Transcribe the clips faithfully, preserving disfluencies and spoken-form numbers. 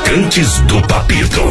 Traficantes do Papito.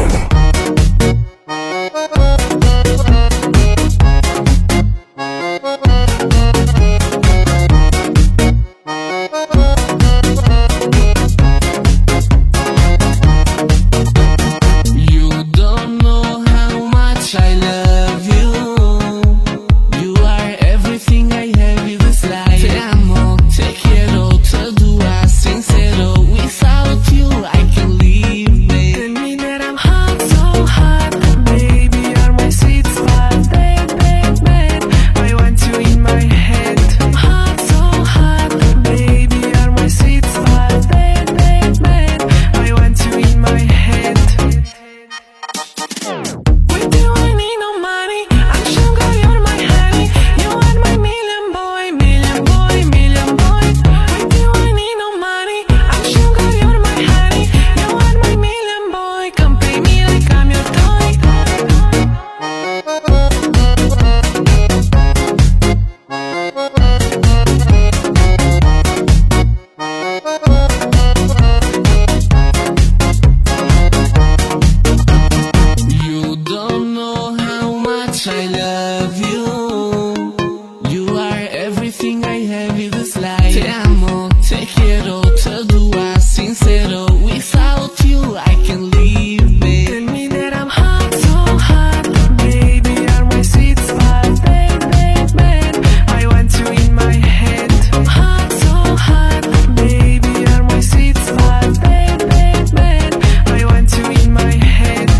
I love you. You are everything I have in this life. Te amo, te quiero, todo é sincero. Without you I can live, babe. Tell me that I'm hot, so hot, baby. You're my sweet spot, babe, babe, babe. I want you in my head. Hot, so hot, baby. You're my sweet spot, babe, babe, babe. I want you in my head.